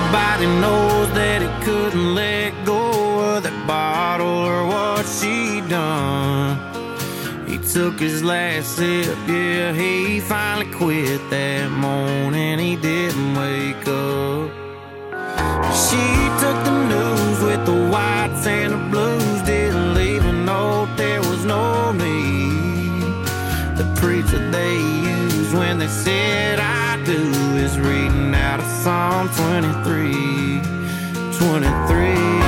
Nobody knows that he couldn't let go of that bottle or what she done. He took his last sip, yeah, he finally quit that morning. He didn't wake up. She took the news with the whites and the blues, didn't leave a note, there was no need. The preacher they used when they said I do is reading out of Psalm 23.